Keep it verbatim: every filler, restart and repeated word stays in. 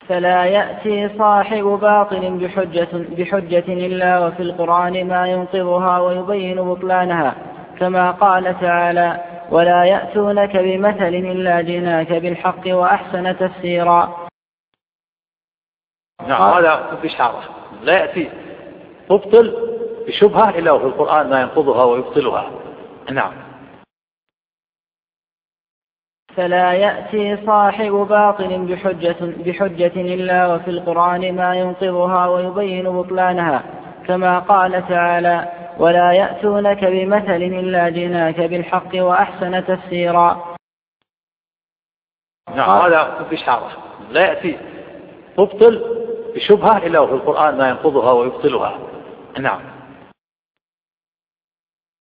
فلا يأتي صاحب باطل بحجة, بحجة إلا وفي القرآن ما ينقضها ويبين بطلانها، كما قال تعالى: ولا يأتونك بمثل إلا جئناك بالحق وأحسن تفسيرا. نعم، هذا بإشارة لا يأتي مبطل بشبهة إلا وفي القرآن ما ينقضها ويبطلها. نعم. فلا يأتي صاحب باطل بحجة, بحجة إلا وفي القرآن ما ينقضها ويبين بطلانها، كما قال تعالى: ولا يأتونك بمثل إلا جئناك بالحق وأحسن تفسيرا. نعم، هذا بإشارة لا يأتي مبطل بشبهة إلا وفي القرآن ما ينقضها ويبطلها. نعم.